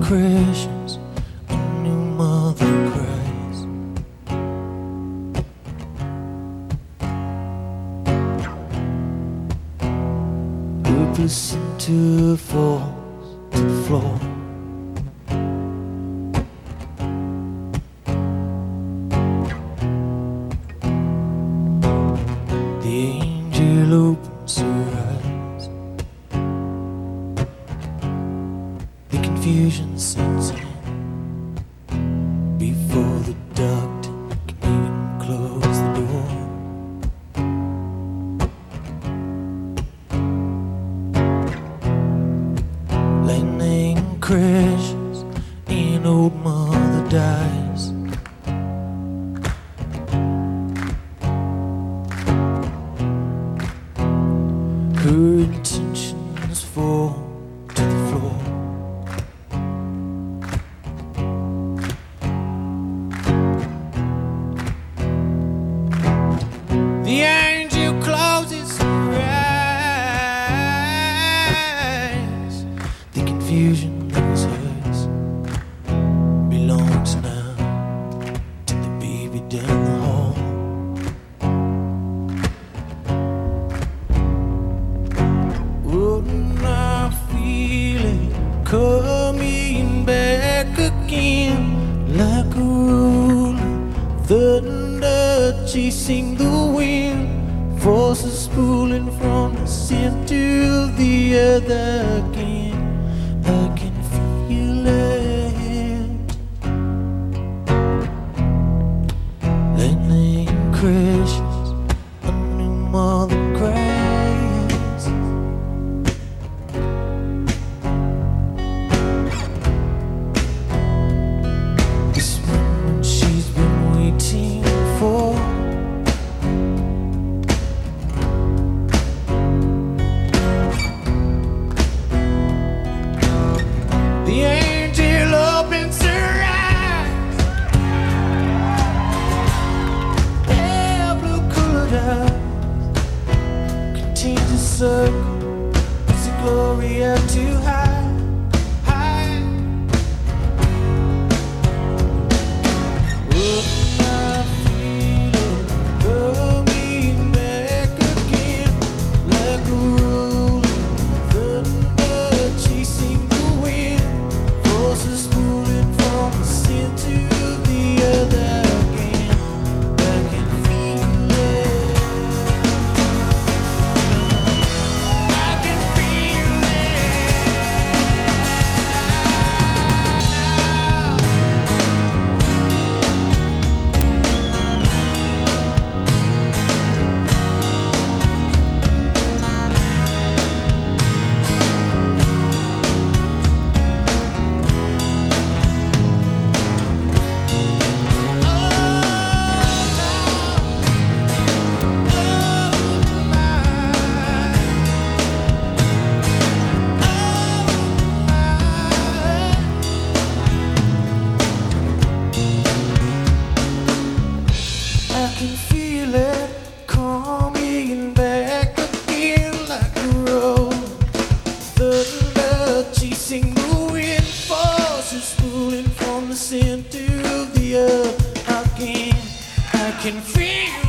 crashes, a new mother cries. The placenta falls to the floor. The angel opens her eyes. The confusion sets in before the doctor can even close the door. Lightning crashes and old mother dies. Her intentions fall to the floor. The angel closes her eyes. The confusion that was hers belongs now to the baby down the hall. Wouldn't I feel it coming back again like a rolling thunder chasing the wind, forces pulling from the center to the other again. I can feel it. Lightning crashes, a new mother cries. This moment she's been waiting for. The angel opens her eyes. Pale blue colored eyes contains a circle. Is the glory up too high? High. Wouldn't I feel it coming back again like a rolling thunder chasing the wind, forces pulling from the center to the other again. I can feel it. I can feel it coming back again like a rolling thunder chasing the wind, forces pulling from the center of the earth again. I can feel